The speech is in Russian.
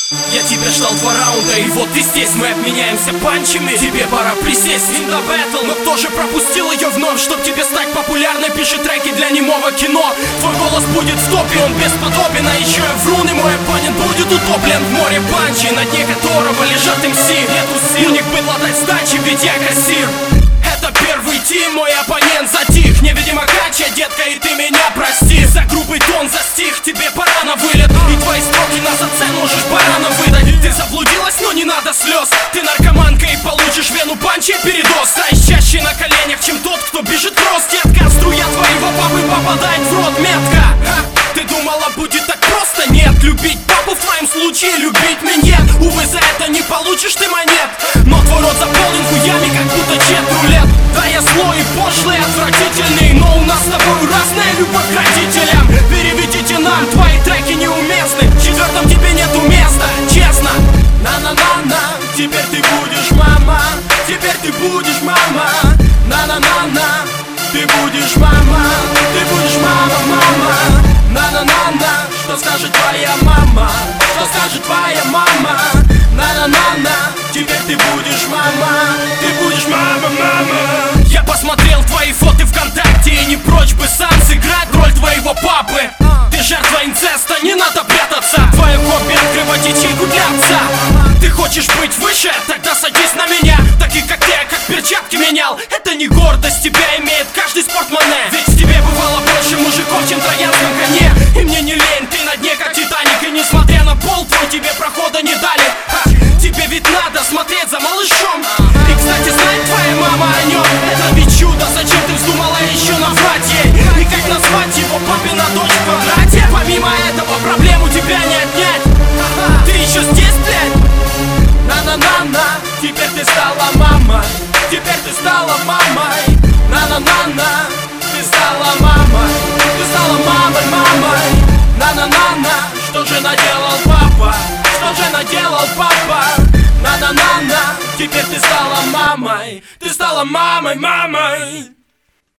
Я тебя ждал 2 раунда, и вот ты здесь, мы обменяемся панчами. Тебе пора присесть in the battle. Но кто же пропустил ее вновь? Чтоб тебе стать популярной, пиши треки для немого кино. Твой голос будет в топе, он бесподобен. А еще я врун, и мой оппонент будет утоплен в море панчей, на дне которого лежат МС. Нету сил, у них было дать сдачи, ведь я кассир. Это первый тим, мой оппонент затих. Невидимо гача, детка, и ты меня прости. За грубый тон, за стих, тебе пора на вылет. И твои строки на зацен можешь барана выдать. Ты заблудилась, но не надо слез. Ты наркоманка и получишь вену панчей передоз. Стоишь чаще на коленях, чем тот, кто бежит в рост, детка. Струя твоего папы попадает в рот, метка. Ты думала, будет так просто? Нет, любить папу в твоем случае, любить меня. Увы, за это не получишь ты монет. Но твой рот заполнен хуями, как будто чет-рулет. Да, я злой и пошлый, отвратительный, но у нас с тобой разная любовь к родителям. Переведите нам, твои треки неуместны. В 4-м тебе нету места, честно. На-на-на-на, теперь ты будешь мама. Теперь ты будешь мама. На-на-на-на, ты будешь мама. Ты будешь мама, мама. На-на-на-на, что скажет твоя мама? Что скажет твоя мама? На-на-на-на, теперь ты будешь мама. Ты будешь мама, мама. Я посмотрел твои фото ВКонтакте и не прочь бы сам сыграть роль твоего папы. Ты жертва инцеста, не надо прятаться. Твое хобби открывать ячейку для отца. Ты хочешь быть выше? Тогда садись на меня. Таких как я, как перчатки менял. Это не гордость, тебя имеет каждый спортсмене. Ведь в тебе бывало больше мужиков, чем троянском коне. И мне не лень, ты на дне как Титаник. И несмотря на пол твой, тебе прохода не дали. Тебе ведь надо смотреть за малышом. И, кстати, знает твоя мама о нем. Это ведь чудо, зачем ты вздумала еще наврать ей? И как назвать его папина дочь в квадрате? Помимо этого проблем у тебя не отнять. Ты еще здесь, блядь? На-на-на-на, теперь ты стала мамой. Теперь ты стала мамой. На-на-на-на, ты стала мамой. Ты стала мамой, мамой. На-на-на-на, что же наделал папа? Что же наделал папа? На-на-на-на, теперь ты стала мамой. Ты стала мамой, мамой.